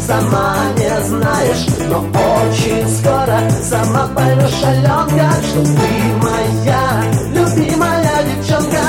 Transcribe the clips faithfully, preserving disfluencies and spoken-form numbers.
сама не знаешь, но очень скоро сама поймешь, Аленка, что ты моя любимая девчонка.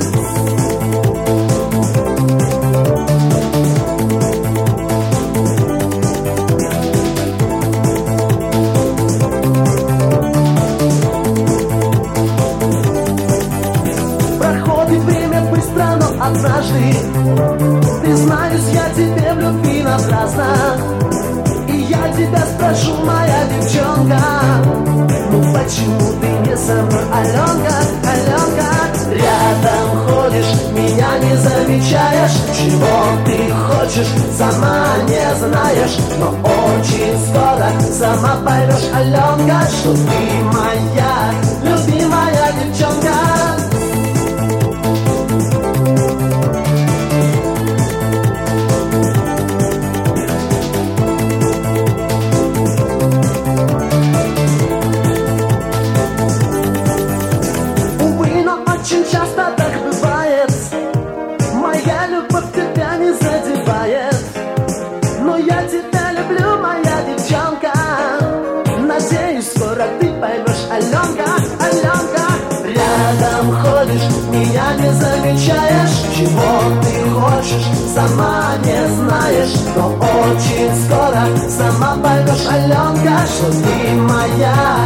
Проходит время быстро, но однажды признаюсь я тебе в любви напрасно. И я тебя спрошу, моя девчонка, ну почему ты не со мной, Аленка, Аленка? Рядом ходишь, меня не замечаешь, чего ты хочешь, сама не знаешь, но очень скоро сама поймешь, Аленка, что ты моя любимая девчонка. Очень часто так бывает, моя любовь тебя не задевает, но я тебя люблю, моя девчонка. Надеюсь, скоро ты поймешь, Аленка, Аленка. Рядом ходишь, меня не замечаешь, чего ты хочешь, сама не знаешь, но очень скоро сама поймешь, Аленка, что ты моя